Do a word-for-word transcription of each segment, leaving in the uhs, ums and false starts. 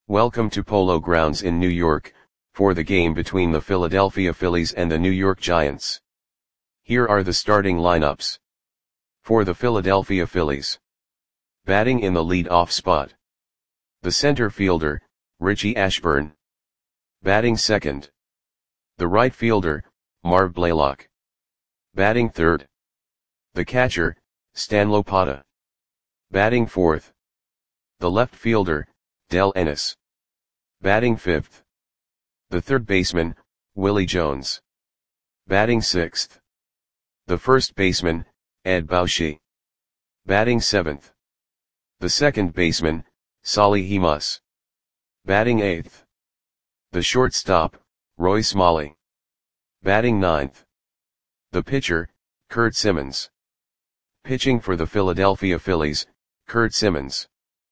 Welcome to Polo Grounds in New York, for the game between the Philadelphia Phillies and the New York Giants. Here are the starting lineups. For the Philadelphia Phillies. Batting in the lead-off spot. The center fielder, Richie Ashburn. Batting second. The right fielder, Marv Blaylock. Batting third. The catcher, Stan Lopata. Batting fourth. The left fielder, Del Ennis. Batting fifth. The third baseman, Willie Jones. Batting sixth. The first baseman, Ed Bauschy. Batting seventh. The second baseman, Solly Hemus. Batting eighth. The shortstop, Roy Smalley. Batting ninth. The pitcher, Curt Simmons. Pitching for the Philadelphia Phillies, Curt Simmons.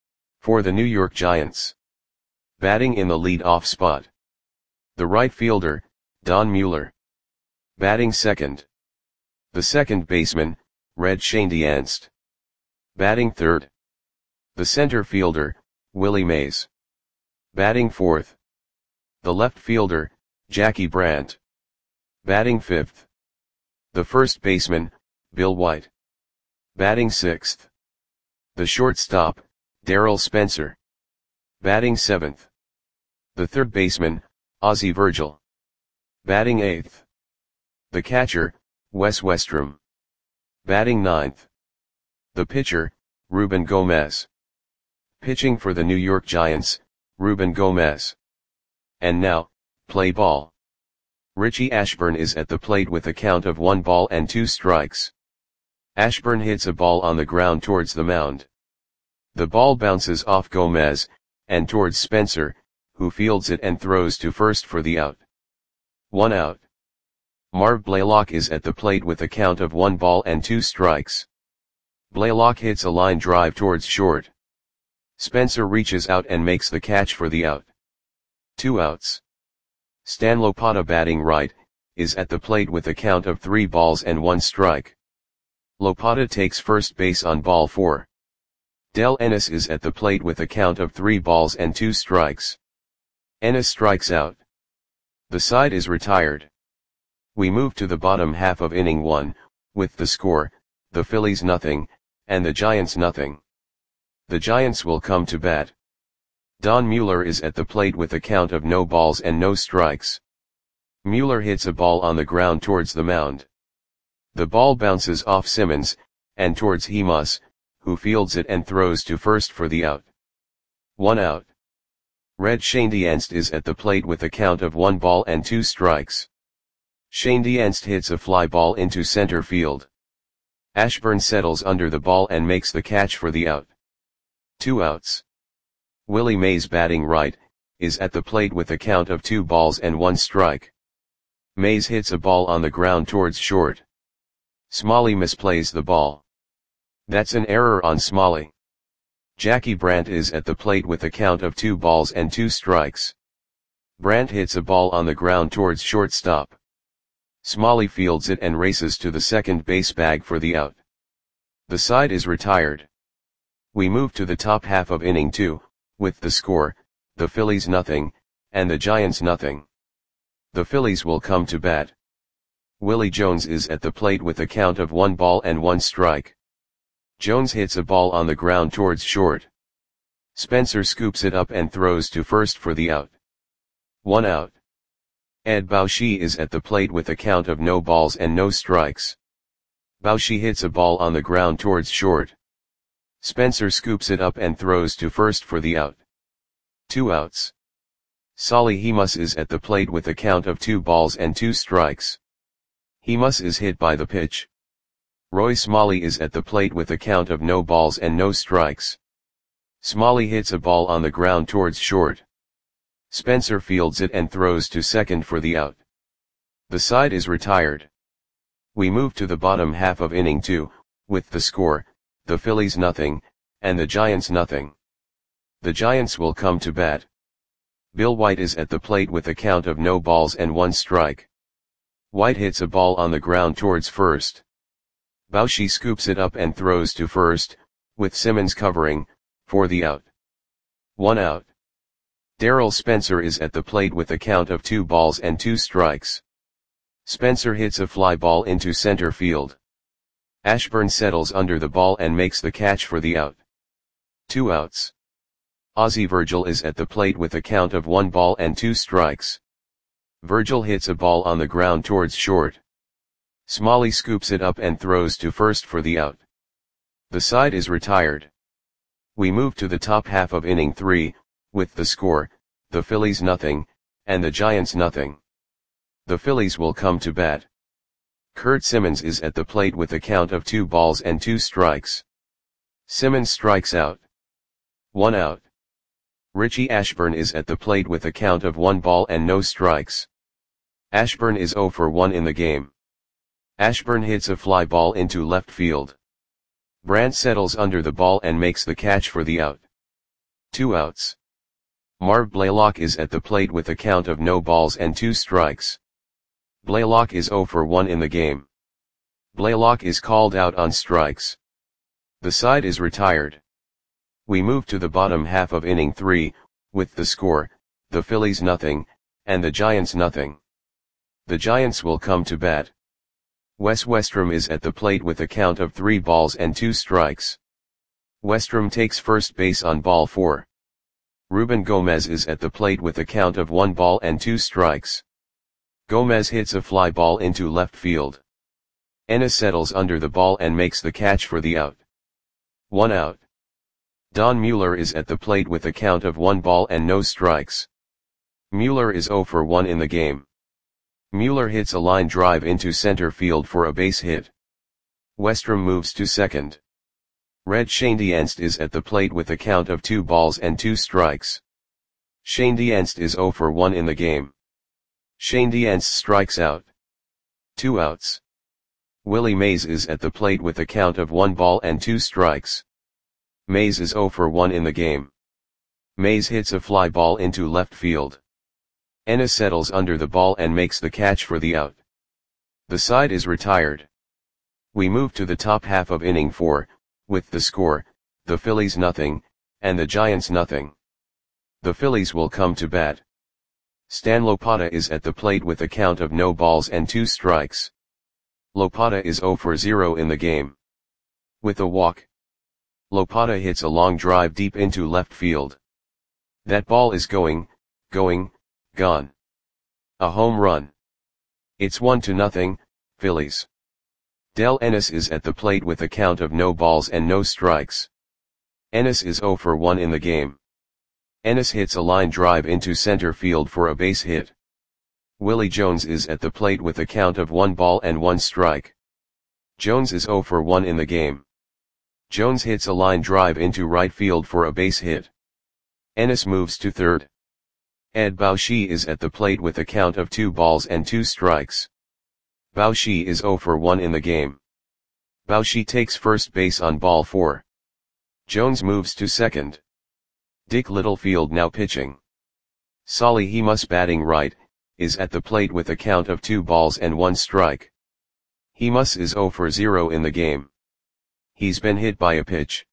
For the New York Giants. Batting in the lead-off spot. The right fielder, Don Mueller. Batting second. The second baseman, Red Schoendienst. Batting third. The center fielder, Willie Mays. Batting fourth. The left fielder, Jackie Brandt. Batting fifth. The first baseman, Bill White. Batting sixth. The shortstop, Darryl Spencer. Batting seventh. The third baseman, Ozzie Virgil. Batting eighth. The catcher, Wes Westrum. Batting ninth. The pitcher, Ruben Gomez. Pitching for the New York Giants, Ruben Gomez. And now, play ball. Richie Ashburn is at the plate with a count of one ball and two strikes. Ashburn hits a ball on the ground towards the mound. The ball bounces off Gomez, and towards Spencer, who fields it and throws to first for the out. One out. Marv Blaylock is at the plate with a count of one ball and two strikes. Blaylock hits a line drive towards short. Spencer reaches out and makes the catch for the out. Two outs. Stan Lopata, batting right, is at the plate with a count of three balls and one strike. Lopata takes first base on ball four. Del Ennis is at the plate with a count of three balls and two strikes. Ennis strikes out. The side is retired. We move to the bottom half of inning one, with the score, the Phillies nothing, and the Giants nothing. The Giants will come to bat. Don Mueller is at the plate with a count of no balls and no strikes. Mueller hits a ball on the ground towards the mound. The ball bounces off Simmons, and towards Hemus, who fields it and throws to first for the out. One out. Red Schoendienst is at the plate with a count of one ball and two strikes. Schoendienst hits a fly ball into center field. Ashburn settles under the ball and makes the catch for the out. Two outs. Willie Mays, batting right, is at the plate with a count of two balls and one strike. Mays hits a ball on the ground towards short. Smalley misplays the ball. That's an error on Smalley. Jackie Brandt is at the plate with a count of two balls and two strikes. Brandt hits a ball on the ground towards shortstop. Smalley fields it and races to the second base bag for the out. The side is retired. We move to the top half of inning two, with the score, the Phillies nothing, and the Giants nothing. The Phillies will come to bat. Willie Jones is at the plate with a count of one ball and one strike. Jones hits a ball on the ground towards short. Spencer scoops it up and throws to first for the out. One out. Ed Bauschy is at the plate with a count of no balls and no strikes. Bauschy hits a ball on the ground towards short. Spencer scoops it up and throws to first for the out. Two outs. Solly Hemus is at the plate with a count of two balls and two strikes. Hemus is hit by the pitch. Roy Smalley is at the plate with a count of no balls and no strikes. Smalley hits a ball on the ground towards short. Spencer fields it and throws to second for the out. The side is retired. We move to the bottom half of inning two, with the score, the Phillies nothing, and the Giants nothing. The Giants will come to bat. Bill White is at the plate with a count of no balls and one strike. White hits a ball on the ground towards first. Bauschy scoops it up and throws to first, with Simmons covering, for the out. One out. Darrell Spencer is at the plate with a count of two balls and two strikes. Spencer hits a fly ball into center field. Ashburn settles under the ball and makes the catch for the out. Two outs. Ozzie Virgil is at the plate with a count of one ball and two strikes. Virgil hits a ball on the ground towards short. Smalley scoops it up and throws to first for the out. The side is retired. We move to the top half of inning three, with the score, the Phillies nothing, and the Giants nothing. The Phillies will come to bat. Curt Simmons is at the plate with a count of two balls and two strikes. Simmons strikes out. One out. Richie Ashburn is at the plate with a count of one ball and no strikes. Ashburn is oh for one in the game. Ashburn hits a fly ball into left field. Brandt settles under the ball and makes the catch for the out. Two outs. Marv Blaylock is at the plate with a count of no balls and two strikes. Blaylock is oh for one in the game. Blaylock is called out on strikes. The side is retired. We move to the bottom half of inning three, with the score, the Phillies nothing, and the Giants nothing. The Giants will come to bat. Wes Westrom is at the plate with a count of three balls and two strikes. Westrom takes first base on ball four. Ruben Gomez is at the plate with a count of one ball and two strikes. Gomez hits a fly ball into left field. Ennis settles under the ball and makes the catch for the out. One out. Don Mueller is at the plate with a count of one ball and no strikes. Mueller is oh for one in the game. Mueller hits a line drive into center field for a base hit. Westrom moves to second. Red Schoendienst is at the plate with a count of two balls and two strikes. Schoendienst is oh for one in the game. Schoendienst strikes out. Two outs. Willie Mays is at the plate with a count of one ball and two strikes. Mays is oh for one in the game. Mays hits a fly ball into left field. Ennis settles under the ball and makes the catch for the out. The side is retired. We move to the top half of inning four, with the score, the Phillies nothing, and the Giants nothing. The Phillies will come to bat. Stan Lopata is at the plate with a count of no balls and two strikes. Lopata is oh for zero in the game. With a walk, Lopata hits a long drive deep into left field. That ball is going, going, gone. A home run. It's one to nothing, Phillies. Del Ennis is at the plate with a count of no balls and no strikes. Ennis is oh for one in the game. Ennis hits a line drive into center field for a base hit. Willie Jones is at the plate with a count of one ball and one strike. Jones is oh for one in the game. Jones hits a line drive into right field for a base hit. Ennis moves to third. Ed Bauschy is at the plate with a count of two balls and two strikes. Bauschy is oh for one in the game. Bauschy takes first base on ball four. Jones moves to second. Dick Littlefield now pitching. Solly Hemus batting right, is at the plate with a count of two balls and one strike. Hemus is oh for zero in the game. He's been hit by a pitch.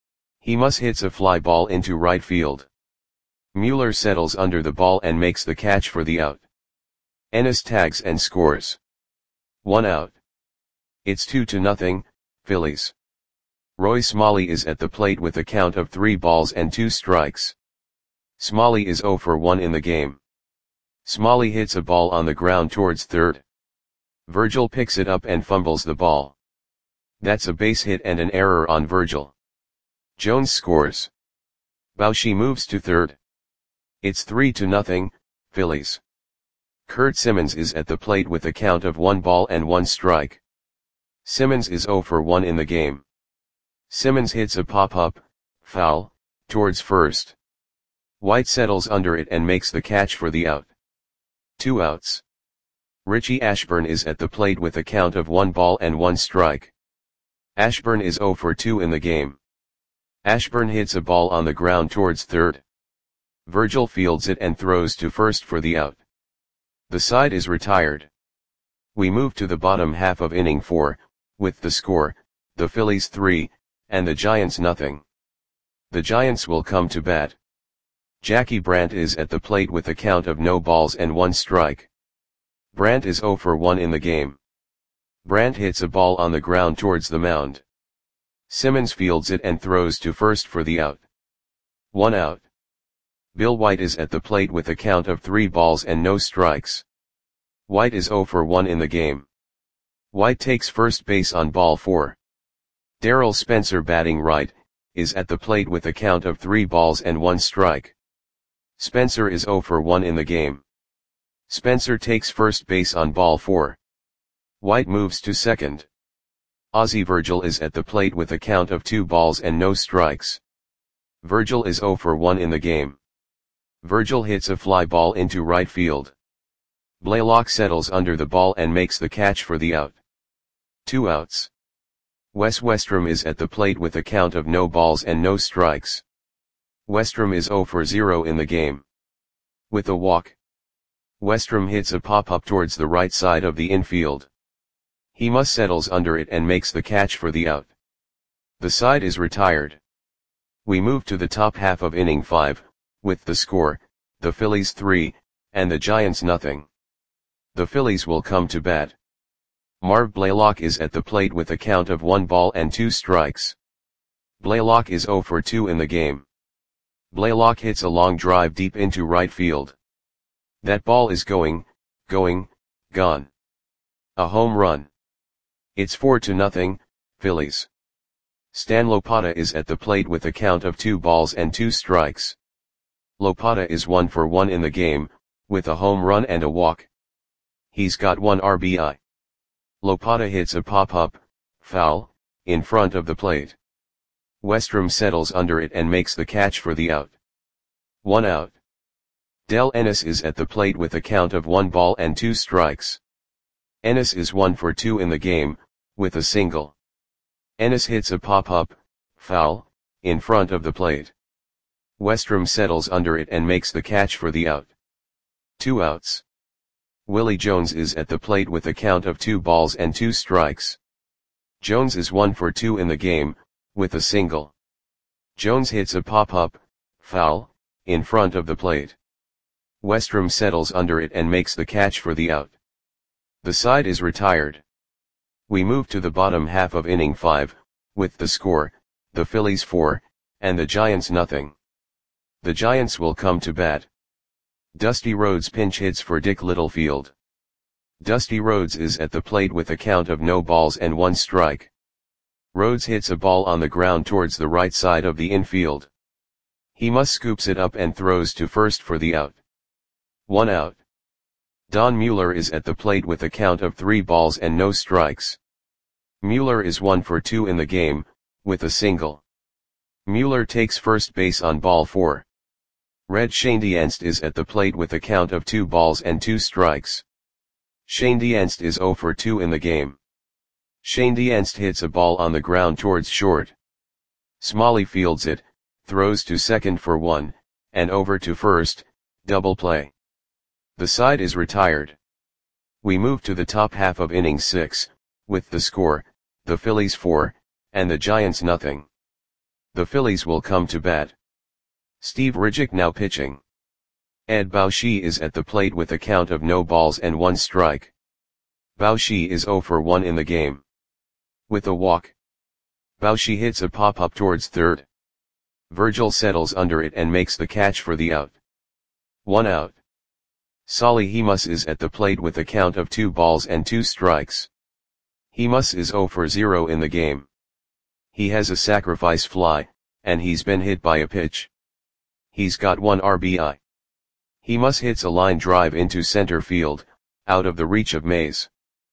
Hemus hits a fly ball into right field. Mueller settles under the ball and makes the catch for the out. Ennis tags and scores. One out. It's two to nothing, Phillies. Roy Smalley is at the plate with a count of three balls and two strikes. Smalley is oh for one in the game. Smalley hits a ball on the ground towards third. Virgil picks it up and fumbles the ball. That's a base hit and an error on Virgil. Jones scores. Bauschy moves to third. It's three to nothing, Phillies. Curt Simmons is at the plate with a count of one ball and one strike. Simmons is oh for one in the game. Simmons hits a pop-up, foul, towards first. White settles under it and makes the catch for the out. Two outs. Richie Ashburn is at the plate with a count of one ball and one strike. Ashburn is oh for two in the game. Ashburn hits a ball on the ground towards third. Virgil fields it and throws to first for the out. The side is retired. We move to the bottom half of inning four, with the score, the Phillies three, and the Giants nothing. The Giants will come to bat. Jackie Brandt is at the plate with a count of no balls and one strike. Brandt is zero for one in the game. Brandt hits a ball on the ground towards the mound. Simmons fields it and throws to first for the out. One out. Bill White is at the plate with a count of three balls and no strikes. White is zero for one in the game. White takes first base on ball four. Darrell Spencer, batting right, is at the plate with a count of three balls and one strike. Spencer is zero for one in the game. Spencer takes first base on ball four. White moves to second. Ozzie Virgil is at the plate with a count of two balls and no strikes. Virgil is zero for one in the game. Virgil hits a fly ball into right field. Blaylock settles under the ball and makes the catch for the out. Two outs. Wes Westrom is at the plate with a count of no balls and no strikes. Westrom is zero for zero in the game. With a walk, Westrom hits a pop-up towards the right side of the infield. He must settles under it and makes the catch for the out. The side is retired. We move to the top half of inning five, with the score, the Phillies three, and the Giants nothing. The Phillies will come to bat. Marv Blaylock is at the plate with a count of one ball and two strikes. Blaylock is zero for two in the game. Blaylock hits a long drive deep into right field. That ball is going, going, gone. A home run. It's four to nothing, Phillies. Stan Lopata is at the plate with a count of two balls and two strikes. Lopata is one for one in the game, with a home run and a walk. He's got one R B I. Lopata hits a pop-up, foul, in front of the plate. Westrom settles under it and makes the catch for the out. One out. Del Ennis is at the plate with a count of one ball and two strikes. Ennis is one for two in the game, with a single. Ennis hits a pop-up, foul, in front of the plate. Westrom settles under it and makes the catch for the out. Two outs. Willie Jones is at the plate with a count of two balls and two strikes. Jones is one for two in the game, with a single. Jones hits a pop-up, foul, in front of the plate. Westrom settles under it and makes the catch for the out. The side is retired. We move to the bottom half of inning five, with the score, the Phillies four, and the Giants nothing. The Giants will come to bat. Dusty Rhodes pinch hits for Dick Littlefield. Dusty Rhodes is at the plate with a count of no balls and one strike. Rhodes hits a ball on the ground towards the right side of the infield. He must scoops it up and throws to first for the out. One out. Don Mueller is at the plate with a count of three balls and no strikes. Mueller is one for two in the game, with a single. Mueller takes first base on ball four. Red Schoendienst is at the plate with a count of two balls and two strikes. Schoendienst is zero for two in the game. Schoendienst hits a ball on the ground towards short. Smalley fields it, throws to second for one, and over to first, double play. The side is retired. We move to the top half of inning six, with the score, the Phillies four, and the Giants nothing. The Phillies will come to bat. Steve Ridgick now pitching. Ed Bauschy is at the plate with a count of no balls and one strike. Bauschy is zero for one in the game. With a walk, Bauschy hits a pop-up towards third. Virgil settles under it and makes the catch for the out. One out. Solly Hemus is at the plate with a count of two balls and two strikes. Hemus is zero for zero in the game. He has a sacrifice fly, and he's been hit by a pitch. He's got one R B I. Hemus hits a line drive into center field, out of the reach of Mays.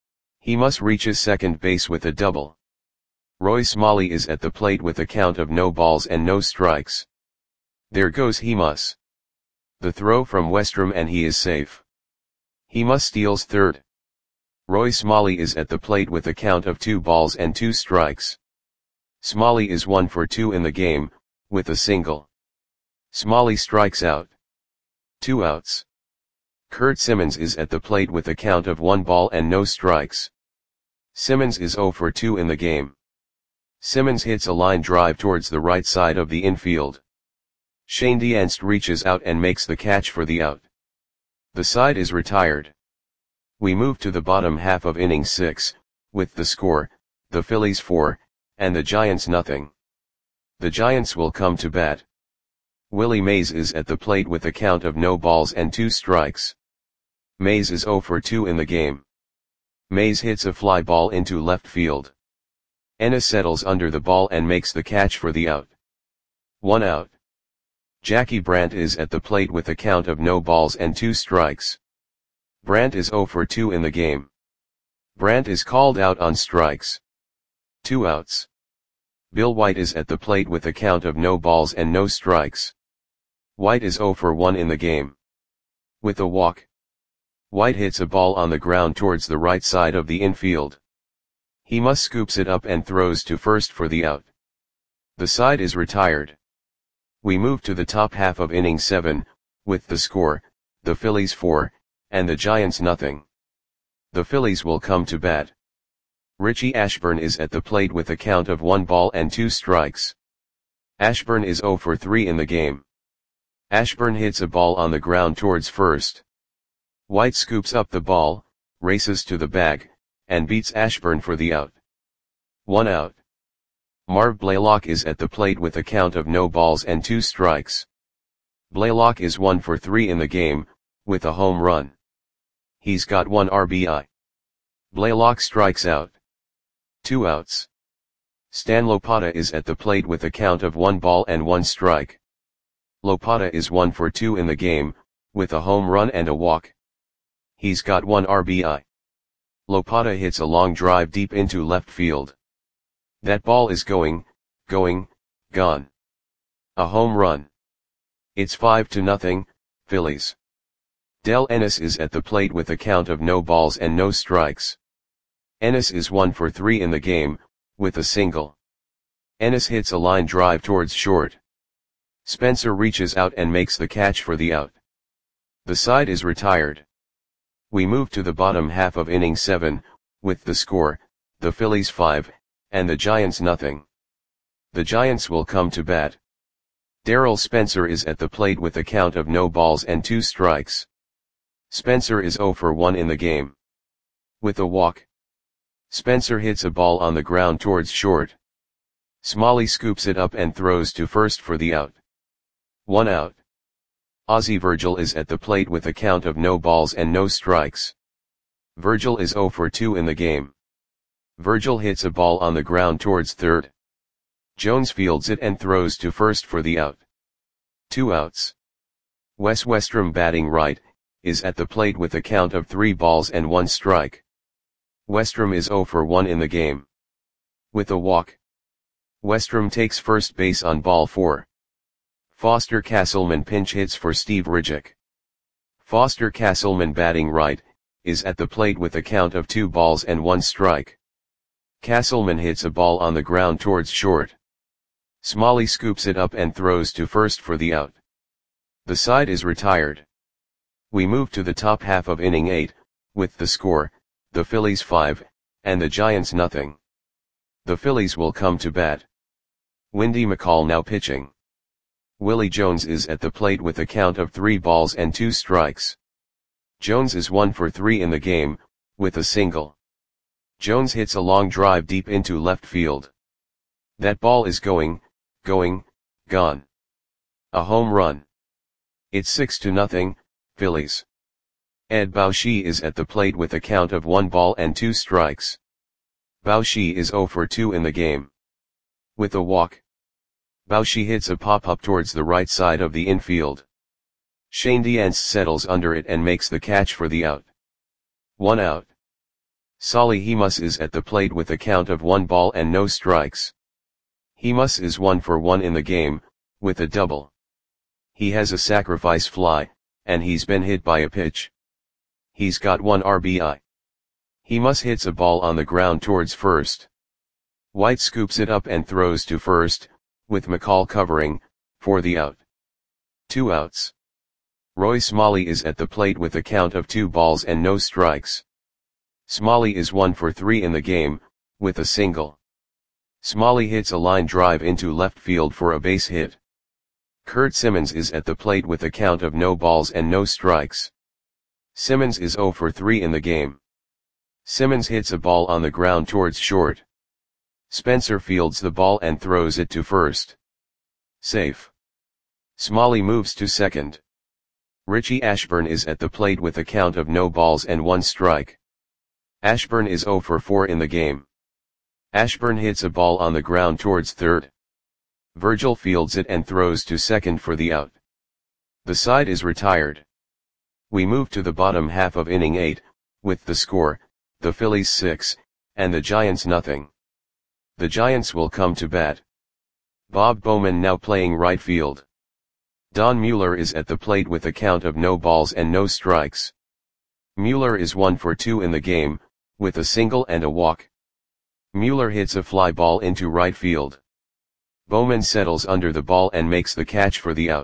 Hemus reaches second base with a double. Roy Smalley is at the plate with a count of no balls and no strikes. There goes Hemus. The throw from Westrom and he is safe. Hemus steals third. Roy Smalley is at the plate with a count of two balls and two strikes. Smalley is one for two in the game, with a single. Smalley strikes out. Two outs. Kurt Simmons is at the plate with a count of one ball and no strikes. Simmons is zero for two in the game. Simmons hits a line drive towards the right side of the infield. Shane Dienst reaches out and makes the catch for the out. The side is retired. We move to the bottom half of inning six, with the score, the Phillies four, and the Giants nothing. The Giants will come to bat. Willie Mays is at the plate with a count of no balls and two strikes. Mays is oh for two in the game. Mays hits a fly ball into left field. Ennis settles under the ball and makes the catch for the out. One out. Jackie Brandt is at the plate with a count of no balls and two strikes. Brandt is oh for two in the game. Brandt is called out on strikes. Two outs. Bill White is at the plate with a count of no balls and no strikes. White is oh for one in the game. With a walk. White hits a ball on the ground towards the right side of the infield. He must scoops it up and throws to first for the out. The side is retired. We move to the top half of inning seven, with the score, the Phillies four, and the Giants nothing. The Phillies will come to bat. Richie Ashburn is at the plate with a count of one ball and two strikes. Ashburn is oh for three in the game. Ashburn hits a ball on the ground towards first. White scoops up the ball, races to the bag, and beats Ashburn for the out. One out. Marv Blaylock is at the plate with a count of no balls and two strikes. Blaylock is one for three in the game, with a home run. He's got one R B I. Blaylock strikes out. Two outs. Stan Lopata is at the plate with a count of one ball and one strike. Lopata is one for two in the game, with a home run and a walk. He's got one R B I. Lopata hits a long drive deep into left field. That ball is going, going, gone. A home run. It's five to nothing, Phillies. Del Ennis is at the plate with a count of no balls and no strikes. Ennis is one for three in the game, with a single. Ennis hits a line drive towards short. Spencer reaches out and makes the catch for the out. The side is retired. We move to the bottom half of inning seven, with the score, the Phillies five, and the Giants nothing. The Giants will come to bat. Darrell Spencer is at the plate with a count of no balls and two strikes. Spencer is oh for one in the game. With a walk. Spencer hits a ball on the ground towards short. Smalley scoops it up and throws to first for the out. One out. Ozzie Virgil is at the plate with a count of no balls and no strikes. Virgil is oh for two in the game. Virgil hits a ball on the ground towards third. Jones fields it and throws to first for the out. Two outs. Wes Westrom, batting right, is at the plate with a count of three balls and one strike. Westrom is oh for one in the game. With a walk. Westrom takes first base on ball four. Foster Castleman pinch hits for Steve Ridgick. Foster Castleman, batting right, is at the plate with a count of two balls and one strike. Castleman hits a ball on the ground towards short. Smalley scoops it up and throws to first for the out. The side is retired. We move to the top half of inning eight, with the score, the Phillies five, and the Giants nothing. The Phillies will come to bat. Windy McCall now pitching. Willie Jones is at the plate with a count of three balls and two strikes. Jones is one for three in the game, with a single. Jones hits a long drive deep into left field. That ball is going, going, gone. A home run. It's six to nothing, Phillies. Ed Bauschy is at the plate with a count of one ball and two strikes. Bauschy is oh for two in the game. With a walk. Bauschy hits a pop-up towards the right side of the infield. Shane Dienst settles under it and makes the catch for the out. One out. Solly Hemus is at the plate with a count of one ball and no strikes. Hemus is one for one in the game, with a double. He has a sacrifice fly, and he's been hit by a pitch. He's got one R B I. Hemus hits a ball on the ground towards first. White scoops it up and throws to first, with McCall covering, for the out. Two outs. Roy Smalley is at the plate with a count of two balls and no strikes. Smalley is one for three in the game, with a single. Smalley hits a line drive into left field for a base hit. Kurt Simmons is at the plate with a count of no balls and no strikes. Simmons is zero for three in the game. Simmons hits a ball on the ground towards short. Spencer fields the ball and throws it to first. Safe. Smalley moves to second. Richie Ashburn is at the plate with a count of no balls and one strike. Ashburn is zero for four in the game. Ashburn hits a ball on the ground towards third. Virgil fields it and throws to second for the out. The side is retired. We move to the bottom half of inning eight, with the score, the Phillies six, and the Giants nothing. The Giants will come to bat. Bob Bowman now playing right field. Don Mueller is at the plate with a count of no balls and no strikes. Mueller is one for two in the game, with a single and a walk. Mueller hits a fly ball into right field. Bowman settles under the ball and makes the catch for the out.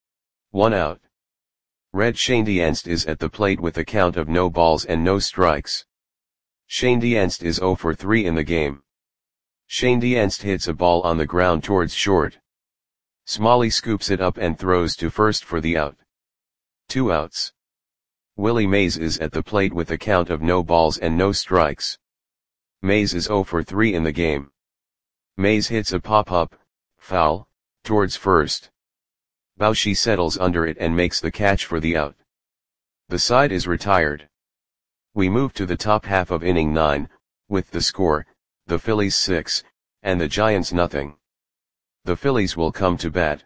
One out. Red Schoendienst is at the plate with a count of no balls and no strikes. Schoendienst is zero for three in the game. Schoendienst hits a ball on the ground towards short. Smalley scoops it up and throws to first for the out. Two outs. Willie Mays is at the plate with a count of no balls and no strikes. Mays is zero for three in the game. Mays hits a pop-up, foul, towards first. Bauchi settles under it and makes the catch for the out. The side is retired. We move to the top half of inning nine, with the score, the Phillies six, and the Giants nothing. The Phillies will come to bat.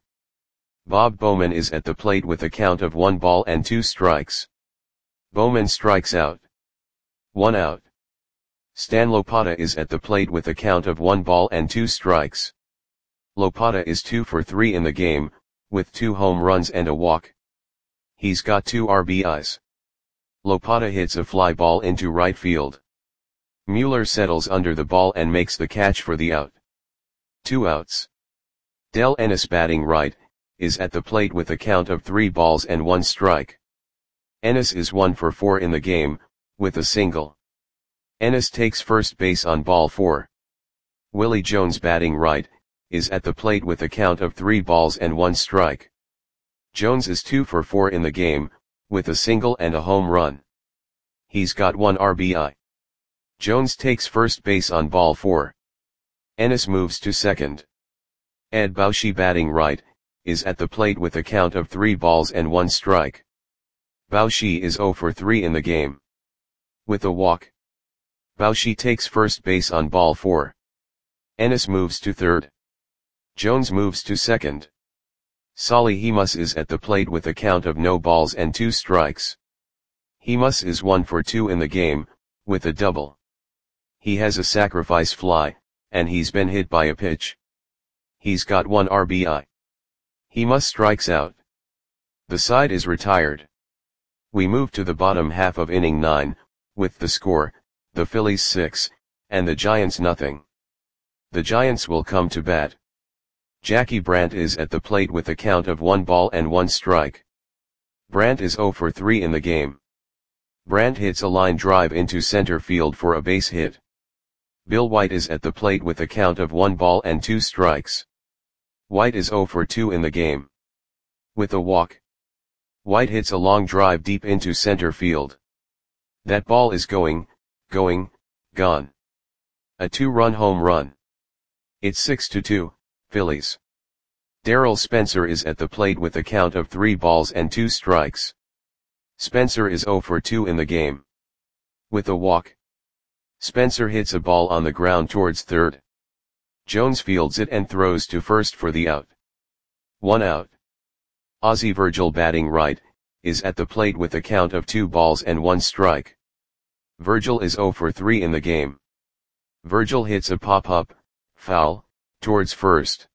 Bob Bowman is at the plate with a count of one ball and two strikes. Bowman strikes out. One out. Stan Lopata is at the plate with a count of one ball and two strikes. Lopata is two for three in the game, with two home runs and a walk. He's got two R B Is. Lopata hits a fly ball into right field. Mueller settles under the ball and makes the catch for the out. Two outs. Del Ennis batting right, is at the plate with a count of three balls and one strike. Ennis is one for four in the game, with a single. Ennis takes first base on ball four. Willie Jones batting right, is at the plate with a count of three balls and one strike. Jones is two for four in the game, with a single and a home run. He's got one R B I. Jones takes first base on ball four. Ennis moves to second. Ed Bauchi batting right, is at the plate with a count of three balls and one strike. Bauchi is zero for three in the game. With a walk. Bauchi takes first base on ball four. Ennis moves to third. Jones moves to second. Solly Hemus is at the plate with a count of no balls and two strikes. Hemus is one for two in the game, with a double. He has a sacrifice fly, and he's been hit by a pitch. He's got one R B I. Hemus strikes out. The side is retired. We move to the bottom half of inning nine, with the score, the Phillies six, and the Giants nothing. The Giants will come to bat. Jackie Brandt is at the plate with a count of one ball and one strike. Brandt is zero for three in the game. Brandt hits a line drive into center field for a base hit. Bill White is at the plate with a count of one ball and two strikes. White is zero for two in the game. With a walk. White hits a long drive deep into center field. That ball is going, going, gone. A two-run home run. It's six to two, Phillies. Darrell Spencer is at the plate with a count of three balls and two strikes. Spencer is zero for two in the game. With a walk. Spencer hits a ball on the ground towards third. Jones fields it and throws to first for the out. One out. Ozzie Virgil batting right, is at the plate with a count of two balls and one strike. Virgil is zero for three in the game. Virgil hits a pop-up, foul, towards first.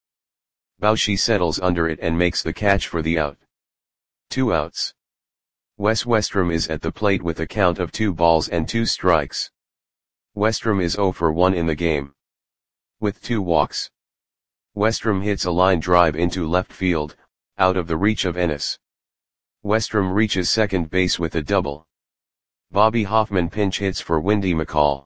Bauchi settles under it and makes the catch for the out. Two outs. Wes Westrom is at the plate with a count of two balls and two strikes. Westrom is zero for one in the game. With two walks. Westrom hits a line drive into left field, out of the reach of Ennis. Westrom reaches second base with a double. Bobby Hoffman pinch hits for Windy McCall.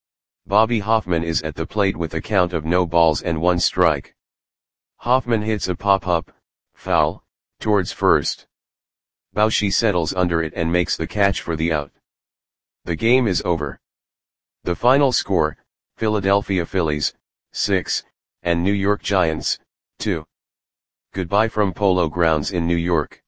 Bobby Hoffman is at the plate with a count of no balls and one strike. Hoffman hits a pop-up, foul, towards first. Boucher settles under it and makes the catch for the out. The game is over. The final score, Philadelphia Phillies, six, and New York Giants, two. Goodbye from Polo Grounds in New York.